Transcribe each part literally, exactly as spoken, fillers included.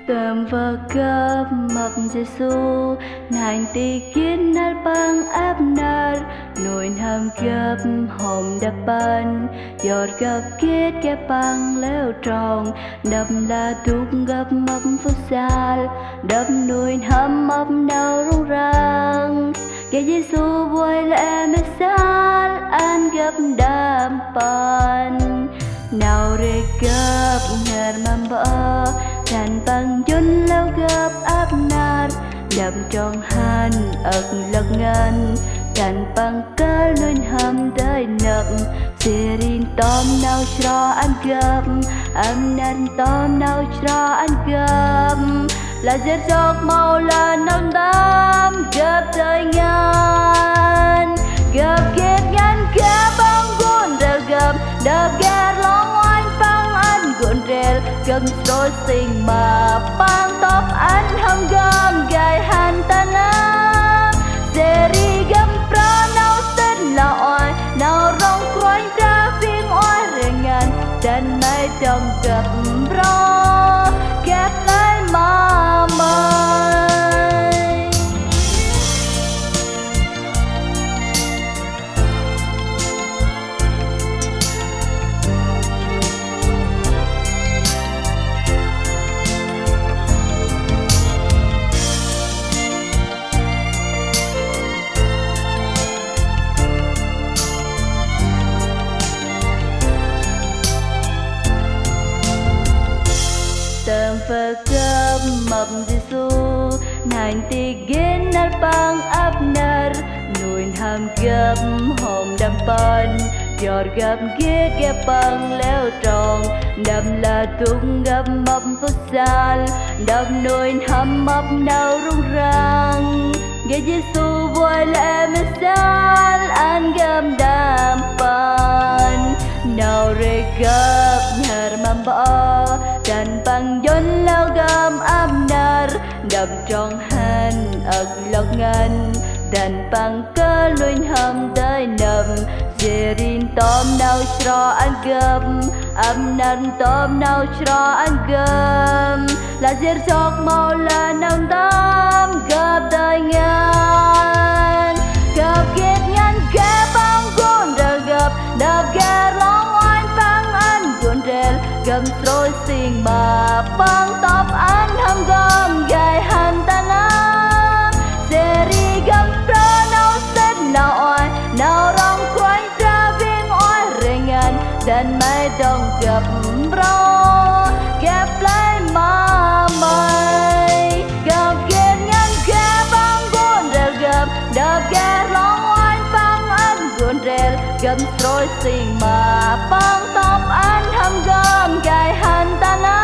Tầm vợ cấp mập Giêsu nàng tì kiến nal bang áp nal nồi hàm cấp hòm đập ban giọt gặp kết kẹp bang leo tròn đập là thuốc gặp mập phút sal đập nồi hàm mập đau rung rang cái Giêsu vui lẽ mê sal an gặp đam pan nào rê gặp nhar mam bơ dan bang yun leo gặp áp nát đập trong han ực lật ngân dan bang cơ luôn hầm tới nập sirin tom nào cho ăn gặp âm nan tom nào cho ăn gặp là giết giọt màu là năm đám gặp tới ngàn gặp kết ngàn cả bang gun đều gặp đập ghét long oanh bang ăn gun rel cầm rồi sinh mà bang top ăn hầm gom gai han tana seri gam pra nào tên là oai nào rong quanh ra phiên oai rengan dan mai trong gặp bro kẹp lại mà mai tầm phật cấp mập Giêsu nàng tì gen nal bang áp nar nuin ham gap hom đam pan giọt gap ghét ghép bang leo tròn đầm là tung gap mập phút sal đầm nuin ham mập đau rung rang ghé Giêsu vui lẽ mê sal an gap đam pan nào rê gap nhar mam bơ dan bang yon lao gam amnar đập trong han ực lộc ngân dan bang cơ luôn hầm tới nầm jerin tom nào cho ăn gam amnan tom nào cho ăn gam là jer chok mau là nam tam gặp đời ngàn gặp kết ngàn ghé bang gun đã gặp đập ghé long oanh bang ăn gun rel gầm rồi xin mà bang top ăn hầm gom gai han tana seri gam pra nào set nào oai nào rong quanh ra viên oai rengan dan mai dong gặp bro kẹp lại mà mai gặp kết ngăn ghé bang gun rel gặp đập ghé long oanh bang ăn gun rel gầm rồi xin mà bang top ăn hầm gom gai han tana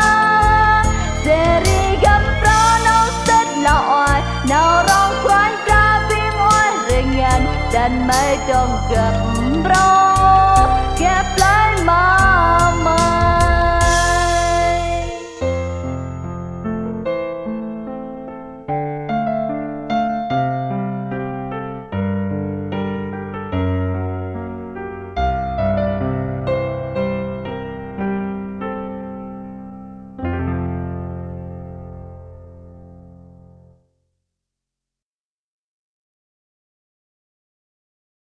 seri gam pra nào set là oai nào rong quanh ra viên oai rengan dan mai dong gặp bro kẹp lại mà